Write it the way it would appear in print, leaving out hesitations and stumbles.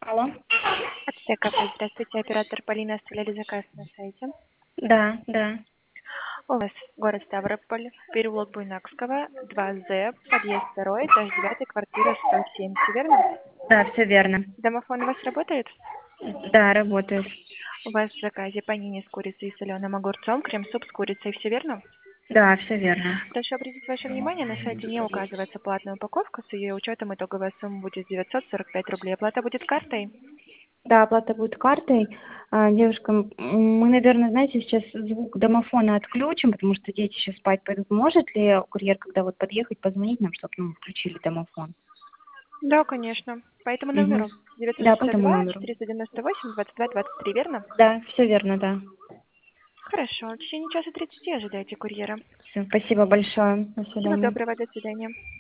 Алло. От кафе. Здравствуйте, оператор Полина, оставляли заказ на сайте. Да, да, У вас город Ставрополь, переулок Буйнакского, 2З, подъезд 2, этаж 9, квартира 107, все верно? да, все верно. Домофон у вас работает? Да, работает. У вас в заказе панини с курицей и соленым огурцом, крем-суп с курицей, все верно? Да, все верно. Прошу обратить ваше внимание, на сайте не указывается платная упаковка, с ее учетом итоговая сумма будет 945 рублей, оплата будет картой. Да, оплата будет картой. Девушка, мы, наверное, знаете, сейчас звук домофона отключим, потому что дети сейчас спать пойдут. Может ли курьер, когда вот подъехать, позвонить нам, чтобы включили домофон? Да, конечно. По этому Угу. номеру Да, по этому 962 номеру. 498 22 23, верно? Да, все верно, да. Хорошо. В течение часа 30 ожидайте курьера. Всё, спасибо большое. До Всего свидания. доброго. До свидания.